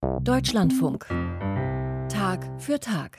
Deutschlandfunk. Tag für Tag.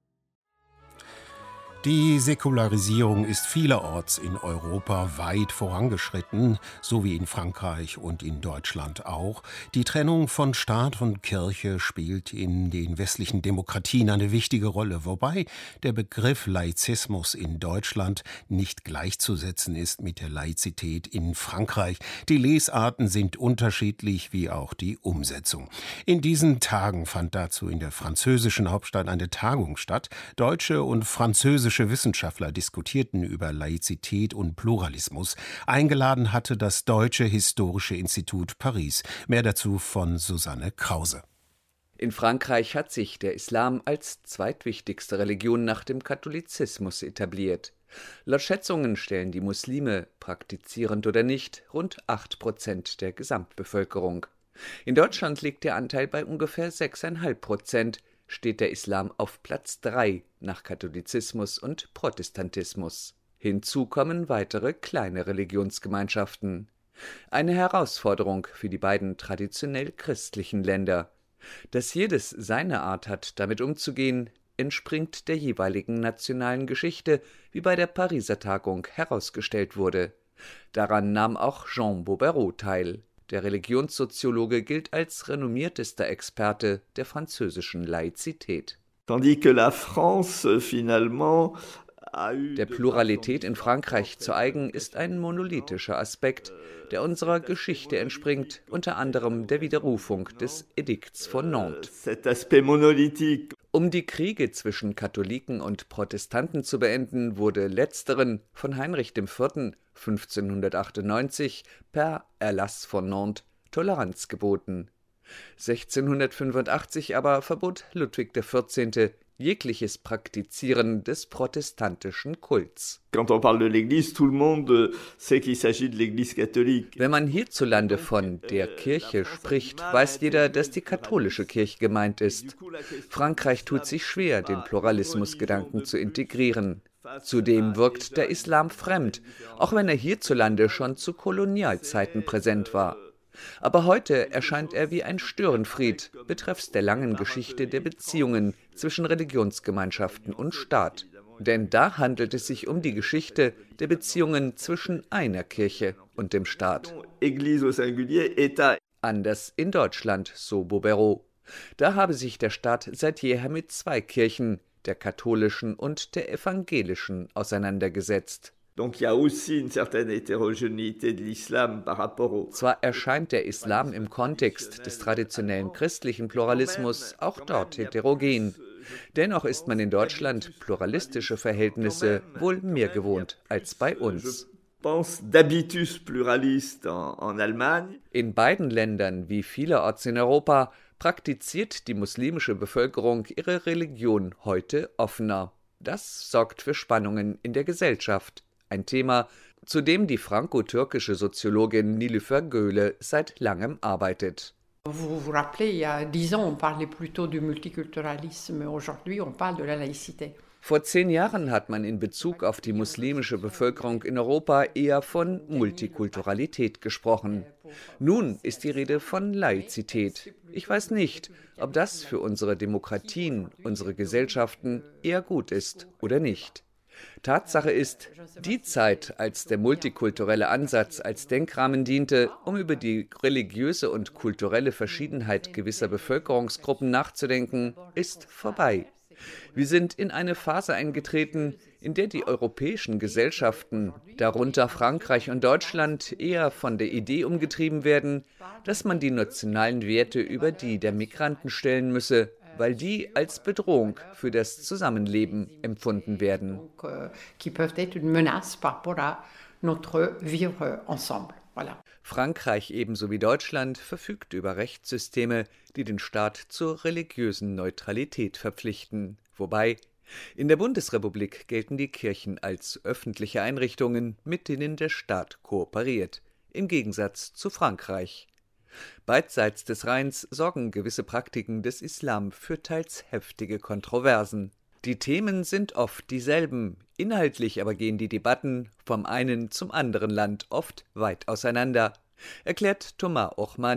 Die Säkularisierung ist vielerorts in Europa weit vorangeschritten, so wie in Frankreich und in Deutschland auch. Die Trennung von Staat und Kirche spielt in den westlichen Demokratien eine wichtige Rolle, wobei der Begriff Laizismus in Deutschland nicht gleichzusetzen ist mit der Laizität in Frankreich. Die Lesarten sind unterschiedlich, wie auch die Umsetzung. In diesen Tagen fand dazu in der französischen Hauptstadt eine Tagung statt. Deutsche und französische Wissenschaftler diskutierten über Laizität und Pluralismus. Eingeladen hatte das Deutsche Historische Institut Paris. Mehr dazu von Susanne Krause. In Frankreich hat sich der Islam als zweitwichtigste Religion nach dem Katholizismus etabliert. Laut Schätzungen stellen die Muslime, praktizierend oder nicht, rund 8% der Gesamtbevölkerung. In Deutschland liegt der Anteil bei ungefähr 6,5%. Steht der Islam auf Platz 3 nach Katholizismus und Protestantismus. Hinzu kommen weitere kleine Religionsgemeinschaften. Eine Herausforderung für die beiden traditionell christlichen Länder. Dass jedes seine Art hat, damit umzugehen, entspringt der jeweiligen nationalen Geschichte, wie bei der Pariser Tagung herausgestellt wurde. Daran nahm auch Jean Bobéro teil. Der Religionssoziologe gilt als renommiertester Experte der französischen Laizität. Der Pluralität in Frankreich zu eigen ist ein monolithischer Aspekt, der unserer Geschichte entspringt, unter anderem der Widerrufung des Edikts von Nantes. Um die Kriege zwischen Katholiken und Protestanten zu beenden, wurde letzteren von Heinrich IV. 1598 per Erlass von Nantes Toleranz geboten. 1685 aber verbot Ludwig XIV. Jegliches Praktizieren des protestantischen Kults. Wenn man hierzulande von der Kirche spricht, weiß jeder, dass die katholische Kirche gemeint ist. Frankreich tut sich schwer, den Pluralismusgedanken zu integrieren. Zudem wirkt der Islam fremd, auch wenn er hierzulande schon zu Kolonialzeiten präsent war. Aber heute erscheint er wie ein Störenfried betreffs der langen Geschichte der Beziehungen zwischen Religionsgemeinschaften und Staat. Denn da handelt es sich um die Geschichte der Beziehungen zwischen einer Kirche und dem Staat. Anders in Deutschland, so Bobéro. Da habe sich der Staat seit jeher mit zwei Kirchen, der katholischen und der evangelischen, auseinandergesetzt. Zwar erscheint der Islam im Kontext des traditionellen christlichen Pluralismus auch dort heterogen. Dennoch ist man in Deutschland pluralistische Verhältnisse wohl mehr gewohnt als bei uns. In beiden Ländern, wie vielerorts in Europa, praktiziert die muslimische Bevölkerung ihre Religion heute offener. Das sorgt für Spannungen in der Gesellschaft. Ein Thema, zu dem die franco-türkische Soziologin Nilüfer Göhle seit langem arbeitet. Vous vous rappelez, il y a 10 ans, on parlait plutôt du multiculturalisme. Aujourd'hui, on parle de la laïcité. Vor 10 Jahren hat man in Bezug auf die muslimische Bevölkerung in Europa eher von Multikulturalität gesprochen. Nun ist die Rede von Laizität. Ich weiß nicht, ob das für unsere Demokratien, unsere Gesellschaften eher gut ist oder nicht. Tatsache ist, die Zeit, als der multikulturelle Ansatz als Denkrahmen diente, um über die religiöse und kulturelle Verschiedenheit gewisser Bevölkerungsgruppen nachzudenken, ist vorbei. Wir sind in eine Phase eingetreten, in der die europäischen Gesellschaften, darunter Frankreich und Deutschland, eher von der Idee umgetrieben werden, dass man die nationalen Werte über die der Migranten stellen müsse, weil die als Bedrohung für das Zusammenleben empfunden werden. Frankreich ebenso wie Deutschland verfügt über Rechtssysteme, die den Staat zur religiösen Neutralität verpflichten. Wobei in der Bundesrepublik gelten die Kirchen als öffentliche Einrichtungen, mit denen der Staat kooperiert, im Gegensatz zu Frankreich. Beidseits des Rheins sorgen gewisse Praktiken des Islam für teils heftige Kontroversen. Die Themen sind oft dieselben, inhaltlich aber gehen die Debatten vom einen zum anderen Land oft weit auseinander, erklärt Thomas Ochmann,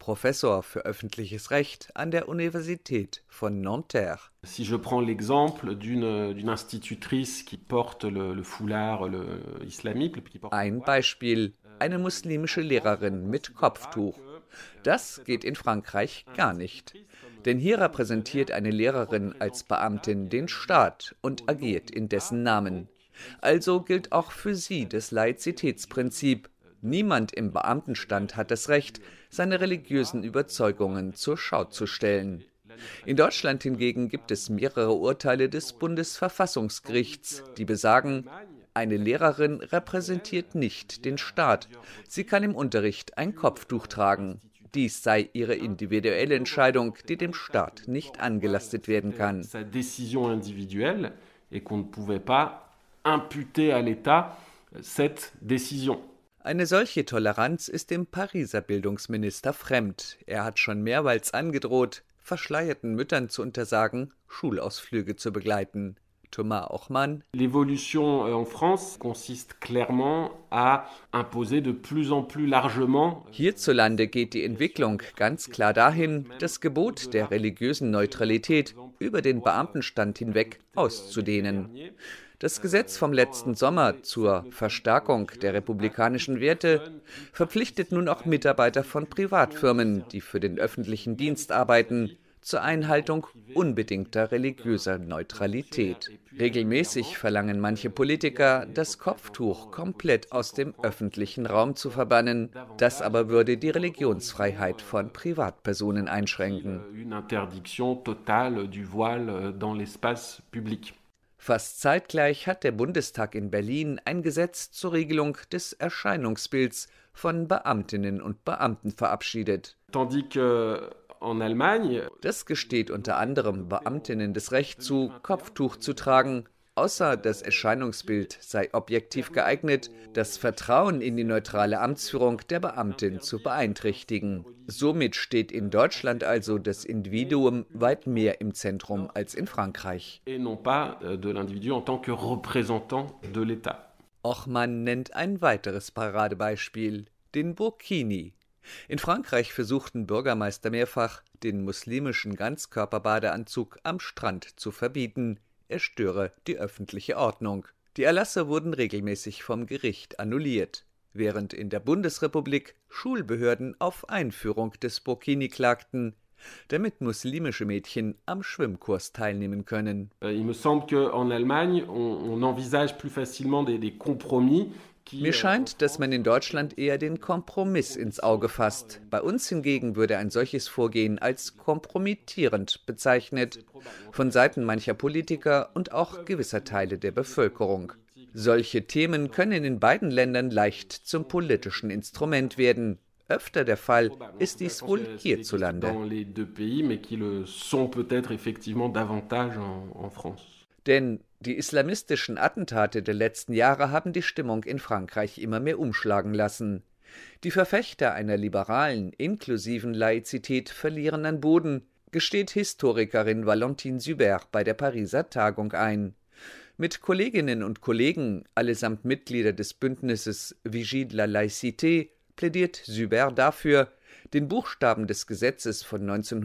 Professor für öffentliches Recht an der Universität von Nanterre. Si je prends l'exemple d'une institutrice qui porte le foulard islamique, Ein Beispiel, eine muslimische Lehrerin mit Kopftuch. Das geht in Frankreich gar nicht. Denn hier repräsentiert eine Lehrerin als Beamtin den Staat und agiert in dessen Namen. Also gilt auch für sie das Laizitätsprinzip. Niemand im Beamtenstand hat das Recht, seine religiösen Überzeugungen zur Schau zu stellen. In Deutschland hingegen gibt es mehrere Urteile des Bundesverfassungsgerichts, die besagen, eine Lehrerin repräsentiert nicht den Staat. Sie kann im Unterricht ein Kopftuch tragen. Dies sei ihre individuelle Entscheidung, die dem Staat nicht angelastet werden kann. Sa décision individuelle et qu'on ne pouvait pas imputer à l'État cette décision. Eine solche Toleranz ist dem Pariser Bildungsminister fremd. Er hat schon mehrmals angedroht, verschleierten Müttern zu untersagen, Schulausflüge zu begleiten. Thomas Ochmann. L'évolution en France consiste clairement à imposer de plus en plus largement. Hierzulande geht die Entwicklung ganz klar dahin, das Gebot der religiösen Neutralität über den Beamtenstand hinweg auszudehnen. Das Gesetz vom letzten Sommer zur Verstärkung der republikanischen Werte verpflichtet nun auch Mitarbeiter von Privatfirmen, die für den öffentlichen Dienst arbeiten, zur Einhaltung unbedingter religiöser Neutralität. Regelmäßig verlangen manche Politiker, das Kopftuch komplett aus dem öffentlichen Raum zu verbannen. Das aber würde die Religionsfreiheit von Privatpersonen einschränken. Une interdiction totale du voile dans l'espace public. Fast zeitgleich hat der Bundestag in Berlin ein Gesetz zur Regelung des Erscheinungsbilds von Beamtinnen und Beamten verabschiedet. Tandis que en Allemagne, Das gesteht unter anderem Beamtinnen das Recht zu, Kopftuch zu tragen, außer das Erscheinungsbild sei objektiv geeignet, das Vertrauen in die neutrale Amtsführung der Beamtin zu beeinträchtigen. Somit steht in Deutschland also das Individuum weit mehr im Zentrum als in Frankreich. et non pas de l'individu en tant que représentant de l'État. Ochmann nennt ein weiteres Paradebeispiel, den Burkini. In Frankreich versuchten Bürgermeister mehrfach, den muslimischen Ganzkörperbadeanzug am Strand zu verbieten. Er störe die öffentliche Ordnung. Die Erlasse wurden regelmäßig vom Gericht annulliert, während in der Bundesrepublik Schulbehörden auf Einführung des Burkini klagten, damit muslimische Mädchen am Schwimmkurs teilnehmen können. Il me semble qu'en Allemagne, on envisage plus facilement des compromis. Mir scheint, dass man in Deutschland eher den Kompromiss ins Auge fasst. Bei uns hingegen würde ein solches Vorgehen als kompromittierend bezeichnet, von Seiten mancher Politiker und auch gewisser Teile der Bevölkerung. Solche Themen können in beiden Ländern leicht zum politischen Instrument werden. Öfter der Fall ist dies wohl hierzulande. Dans les deux pays, mais qui le sont peut-être effectivement davantage en France. Denn die islamistischen Attentate der letzten Jahre haben die Stimmung in Frankreich immer mehr umschlagen lassen. Die Verfechter einer liberalen, inklusiven Laizität verlieren an Boden, gesteht Historikerin Valentine Subert bei der Pariser Tagung ein. Mit Kolleginnen und Kollegen, allesamt Mitglieder des Bündnisses Vigie de la Laïcité, plädiert Subert dafür, den Buchstaben des Gesetzes von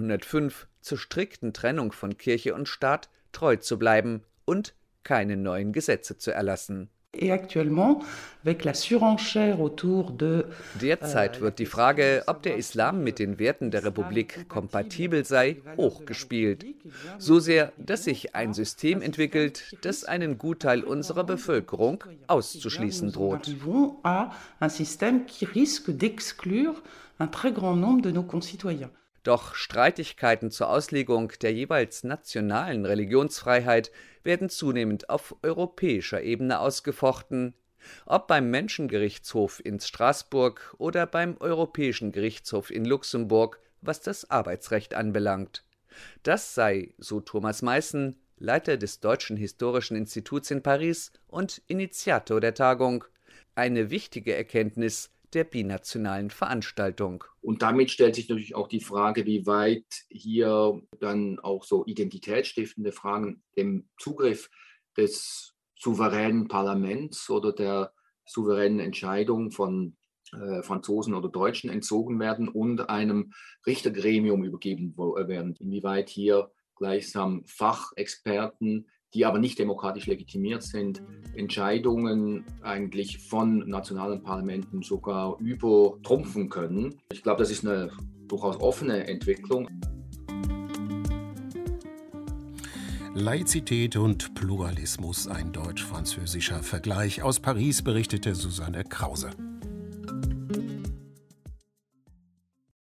1905 zur strikten Trennung von Kirche und Staat treu zu bleiben und keine neuen Gesetze zu erlassen. Derzeit wird die Frage, ob der Islam mit den Werten der Republik kompatibel sei, hochgespielt. So sehr, dass sich ein System entwickelt, das einen Gutteil unserer Bevölkerung auszuschließen droht. Doch Streitigkeiten zur Auslegung der jeweils nationalen Religionsfreiheit werden zunehmend auf europäischer Ebene ausgefochten, ob beim Menschengerichtshof in Straßburg oder beim Europäischen Gerichtshof in Luxemburg, was das Arbeitsrecht anbelangt. Das sei, so Thomas Meißen, Leiter des Deutschen Historischen Instituts in Paris und Initiator der Tagung, eine wichtige Erkenntnis der binationalen Veranstaltung. Und damit stellt sich natürlich auch die Frage, wie weit hier dann auch so identitätsstiftende Fragen dem Zugriff des souveränen Parlaments oder der souveränen Entscheidung von Franzosen oder Deutschen entzogen werden und einem Richtergremium übergeben werden. Inwieweit hier gleichsam Fachexperten, die aber nicht demokratisch legitimiert sind, Entscheidungen eigentlich von nationalen Parlamenten sogar übertrumpfen können. Ich glaube, das ist eine durchaus offene Entwicklung. Laizität und Pluralismus, ein deutsch-französischer Vergleich. Aus Paris berichtete Susanne Krause.